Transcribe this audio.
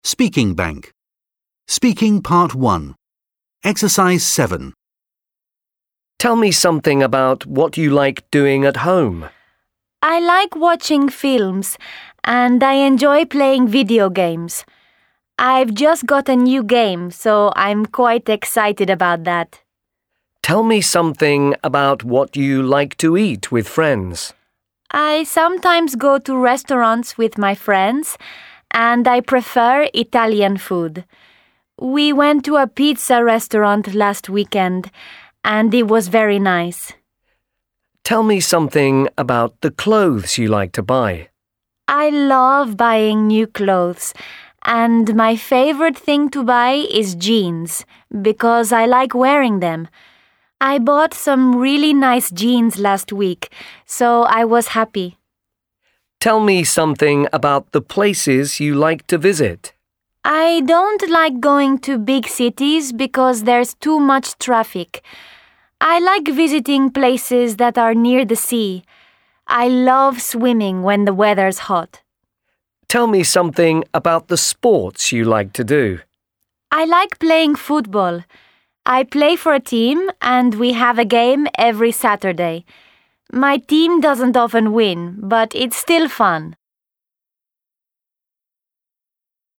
Speaking Bank. Speaking Part 1. Exercise 7. Tell me something about what you like doing at home. I like watching films and I enjoy playing video games. I've just got a new game, so I'm quite excited about that. Tell me something about what you like to eat with friends. I sometimes go to restaurants with my friends and I prefer Italian food. We went to a pizza restaurant last weekend and it was very nice. Tell me something about the clothes you like to buy. I love buying new clothes, and my favorite thing to buy is jeans because I like wearing them. I bought some really nice jeans last week, so I was happy. Tell me something about the places you like to visit. I don't like going to big cities because there's too much traffic. I like visiting places that are near the sea. I love swimming when the weather's hot. Tell me something about the sports you like to do. I like playing football. I play for a team and we have a game every Saturday. My team doesn't often win, but it's still fun.